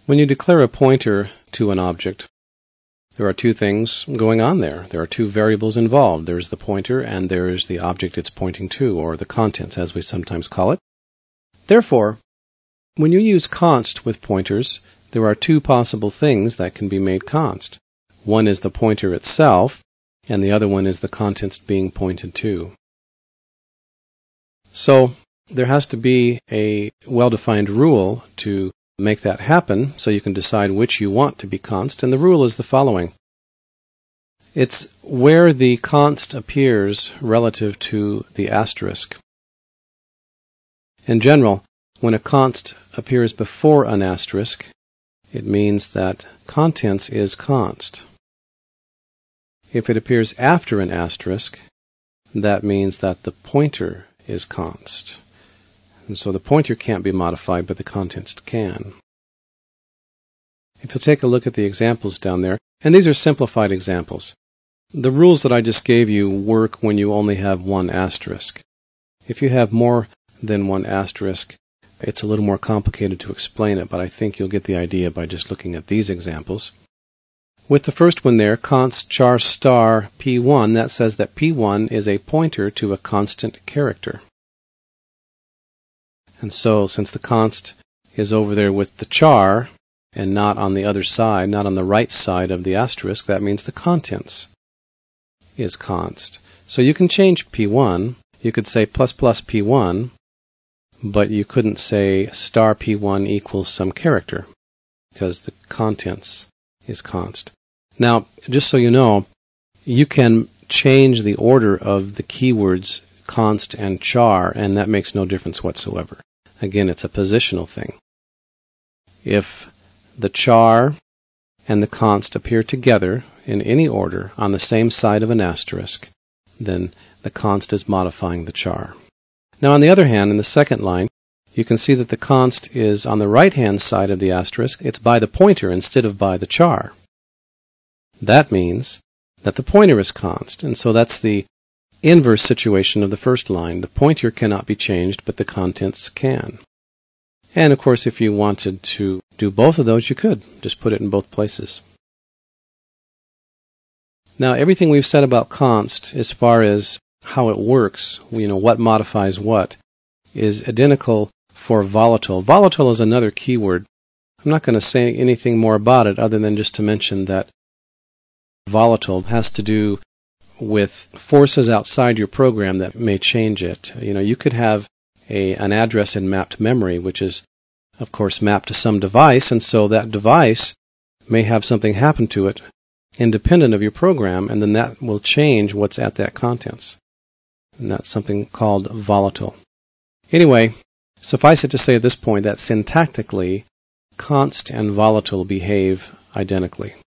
When you declare a pointer to an object, there are two things going on there. There are two variables involved. There's the pointer and there's the object it's pointing to, or the contents as we sometimes call it. Therefore, when you use const with pointers, there are two possible things that can be made const. One is the pointer itself, and the other one is the contents being pointed to. So there has to be a well-defined rule to make that happen, so you can decide which you want to be const, and the rule is the following. It's where the const appears relative to the asterisk. In general, when a const appears before an asterisk, it means that contents is const. If it appears after an asterisk, that means that the pointer is const. And so the pointer can't be modified, but the contents can. If you'll take a look at the examples down there, and these are simplified examples. The rules that I just gave you work when you only have one asterisk. If you have more than one asterisk, it's a little more complicated to explain it, but I think you'll get the idea by just looking at these examples. With the first one there, const char star p1, that says that p1 is a pointer to a constant character. And so, since the const is over there with the char, and not on the other side, not on the right side of the asterisk, that means the contents is const. So you can change p1. You could say plus plus p1, but you couldn't say star p1 equals some character, because the contents is const. Now, just so you know, you can change the order of the keywords const and char, and that makes no difference whatsoever. Again, it's a positional thing. If the char and the const appear together in any order on the same side of an asterisk, then the const is modifying the char. Now, on the other hand, in the second line, you can see that the const is on the right-hand side of the asterisk. It's by the pointer instead of by the char. That means that the pointer is const, and so that's the inverse situation of the first line. The pointer cannot be changed, but the contents can. And of course, if you wanted to do both of those, you could. Just put it in both places. Now, everything we've said about const, as far as how it works, what modifies what, is identical for volatile. Volatile is another keyword. I'm not going to say anything more about it other than just to mention that volatile has to do with forces outside your program that may change it. You could have an address in mapped memory, which is, of course, mapped to some device, and so that device may have something happen to it independent of your program, and then that will change what's at that contents. And that's something called volatile. Anyway, suffice it to say at this point that syntactically, const and volatile behave identically.